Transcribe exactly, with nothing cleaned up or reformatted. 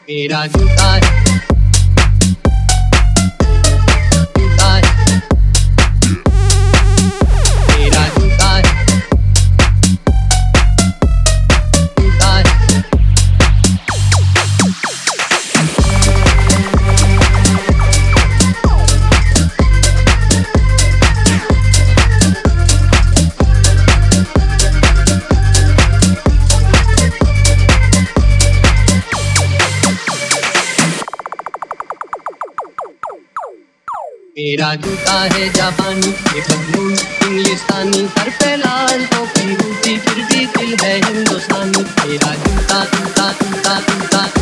मेरा जूता है, जूता है, मेरा जूता है, जूता है। मेरा जूता है जापानी, ये पतलून इंग्लिस्तानी, सर पे लाल टोपी ऊंची, फिर भी दिल है हिंदुस्तानी। मेरा जूता जूता जूता जूता